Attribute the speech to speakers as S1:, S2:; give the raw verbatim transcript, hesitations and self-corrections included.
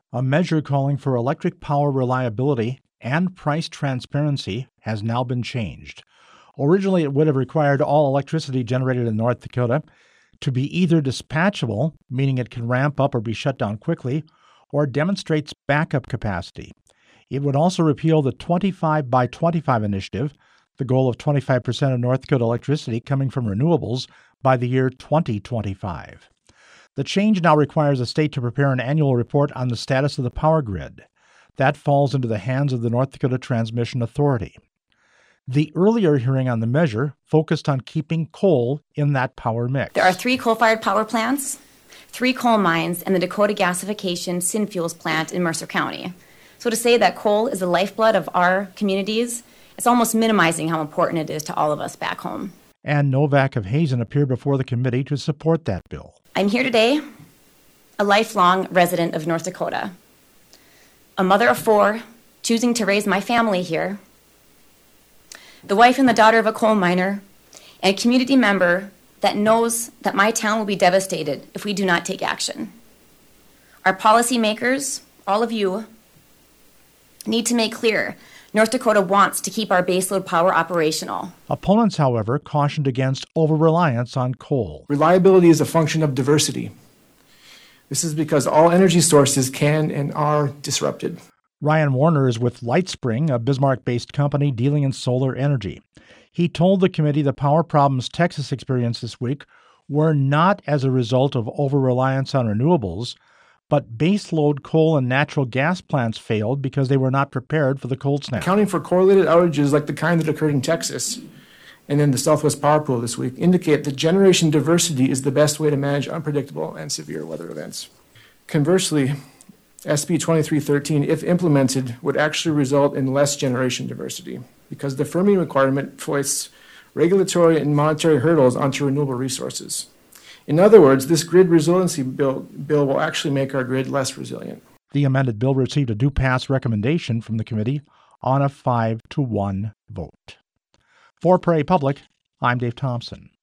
S1: A measure calling for electric power reliability and price transparency has now been changed. Originally, it would have required all electricity generated in North Dakota to be either dispatchable, meaning it can ramp up or be shut down quickly, or demonstrates backup capacity. It would also repeal the twenty-five by twenty-five initiative, the goal of twenty-five percent of North Dakota electricity coming from renewables by the year twenty twenty-five. The change now requires a state to prepare an annual report on the status of the power grid. That falls into the hands of the North Dakota Transmission Authority. The earlier hearing on the measure focused on keeping coal in that power mix.
S2: There are three coal-fired power plants, three coal mines, and the Dakota Gasification Synfuels plant in Mercer County. So to say that coal is the lifeblood of our communities, it's almost minimizing how important it is to all of us back home.
S1: Ann Novak of Hazen appeared before the committee to support that bill.
S2: I'm here today, a lifelong resident of North Dakota, a mother of four, choosing to raise my family here, the wife and the daughter of a coal miner, and a community member that knows that my town will be devastated if we do not take action. Our policymakers, all of you, need to make clear North Dakota wants to keep our baseload power operational.
S1: Opponents, however, cautioned against over-reliance on coal.
S3: Reliability is a function of diversity. This is because all energy sources can and are disrupted.
S1: Ryan Warner is with Lightspring, a Bismarck-based company dealing in solar energy. He told the committee the power problems Texas experienced this week were not as a result of over-reliance on renewables, but baseload coal and natural gas plants failed because they were not prepared for the cold snap.
S3: Accounting for correlated outages like the kind that occurred in Texas and in the Southwest Power Pool this week indicate that generation diversity is the best way to manage unpredictable and severe weather events. Conversely, S B twenty-three thirteen, if implemented, would actually result in less generation diversity because the firming requirement foists regulatory and monetary hurdles onto renewable resources. In other words, this grid resiliency bill, bill will actually make our grid less resilient.
S1: The amended bill received a do-pass recommendation from the committee on a five to one vote. For Prairie Public, I'm Dave Thompson.